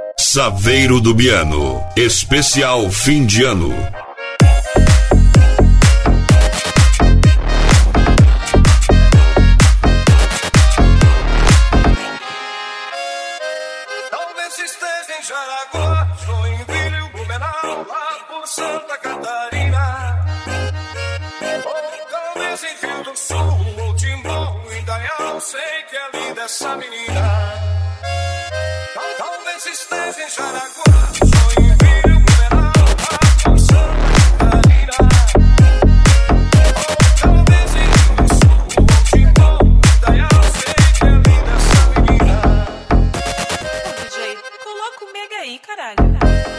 Saveiro do Biano, especial fim de ano. Talvez esteja em Jaraguá, Joinville, Blumenau, lá por Santa Catarina. Ou talvez em Rio do Sul, ou Timbó, Indaial, sei que é linda essa menina. Talvez esteja em Jaraguá, Joinville, Blumenau, lá por Santa Catarina. Ou talvez em Rio do Sul, ou Timbó, Indaial, sei que é linda essa menina. Ô DJ, coloca o mega aí, caralho.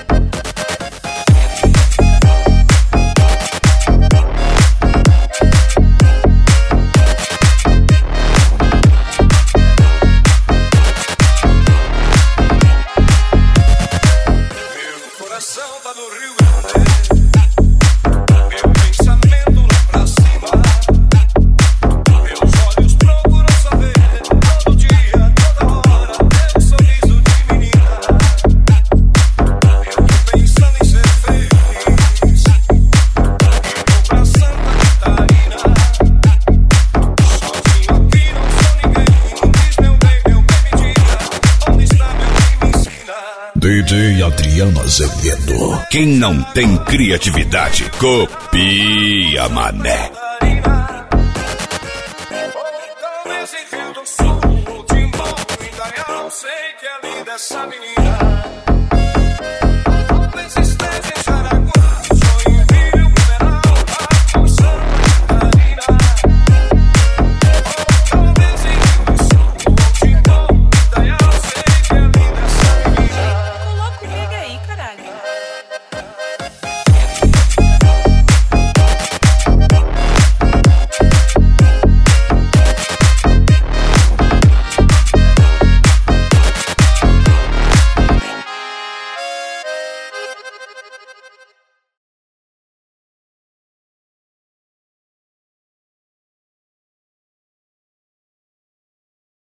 Tá no Rio Grande, meu pensamento lá pra cima, meus olhos procuram saber todo dia, toda hora, teu sorriso de menina. Eu tô pensando em ser feliz, eu vou pra Santa Catarina, sozinho aqui não sou ninguém, diz meu bem me diga, onde está meu bem me ensina. DJ Adriano Azevedo. Quem não tem criatividade, copia, mané. Talvez em Rio do Sul, ou Timbó, Indaial, sei que é linda essa menina. Talvez esteja em